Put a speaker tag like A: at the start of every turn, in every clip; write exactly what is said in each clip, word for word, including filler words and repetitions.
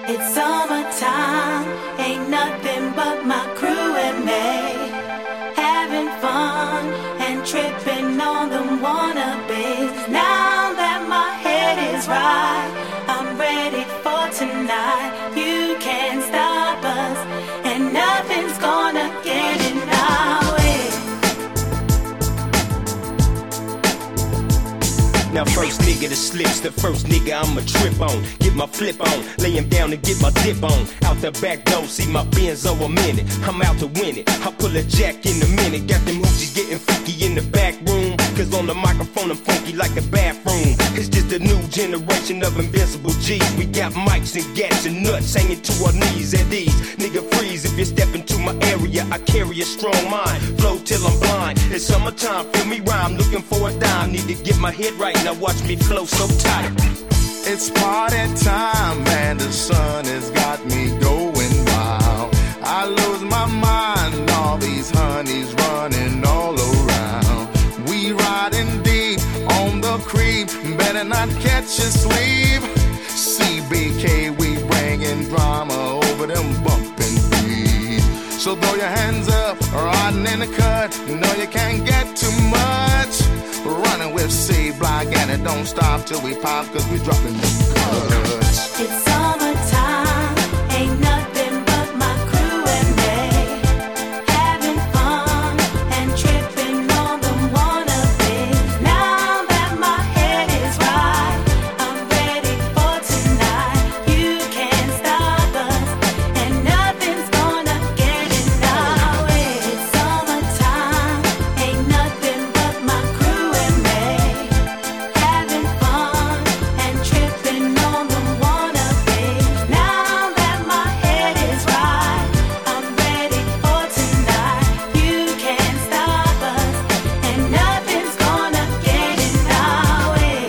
A: It's summertime, ain't nothing but my crew and me, having fun and tripping on them wannabes. Now that my head is right, I'm ready for tonight. You can't stop us, and nothing's gonna get in our way.
B: Now first nigga that slips, the first nigga I'ma trip on. Get my flip on, lay him down and get my dip on. Out the back door, see my Benz over a minute. I'm out to win it, I pull a jack in a minute. Got them hoochies getting freaky in the back room, cause on the microphone I'm funky like a bathroom. It's just a new generation of invincible G's. We got mics and gats and nuts hanging to our knees at these. Nigga freeze if you step into my area, I carry a strong mind. Flow till I'm blind, it's summertime, feel me rhyme. Looking for a dime, need to get my head right. Now watch me flow so tight.
C: It's party time, man, the sun has got me going wild. I lose my mind, all these honeys running all around. We riding deep on the creep, better not catch you sleep. C B K, we bringing drama over them bumping beats. So throw your hands up, riding in the cut, no you can't get too much. Running with C-Block and it don't stop till we pop, cause we dropping them cuts.
A: It's summertime, ain't nothing but my crew and me, having fun and tripping on them wannabes. Now that my head is right, I'm ready for tonight. You can't stop us, and nothing's gonna get in our way. It's summertime, ain't nothing but my crew and me, having fun and tripping on them wannabes. Now that my head is right, I'm ready for tonight. You can't stop us, and nothing's gonna get in our way.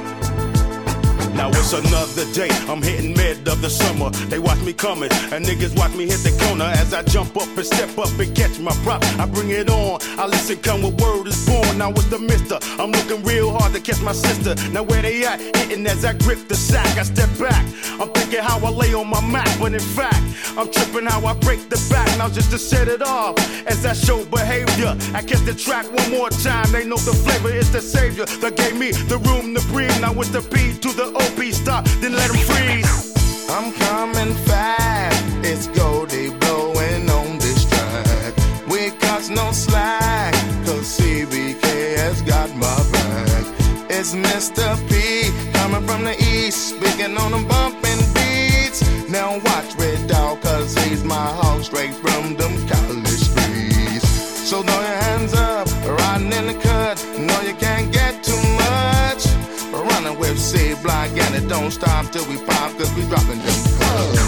D: Now it's another day, I'm hitting mid of the summer. They watch me coming, and niggas watch me hit the corner. As I jump up and step up and catch my prop, I bring it on, I listen, come with word is born. Now it's the mister, I'm looking real hard to catch my sister. Now where they at? Hitting as I grip the sack, I step back. I'm thinking how I lay on my Mac, but in fact, I'm tripping how I break the back. Now just to set it off, as I show behavior, I catch the track one more time. They know the flavor is the savior that gave me the room to breathe. Now with the P to the O P, stop, then let them freeze.
C: I'm coming fast, it's Goldie blowing on this track. We got no slack, cause C B K has got my back. It's Mister P, coming from the east, speaking on them bumping beats. Now watch Red Dog, cause he's my hog straight from them college streets. So throw your hands up, riding in the cut, no you can't get too much. Running with C-Block and it don't stop till we pop, cause we dropping them cuts.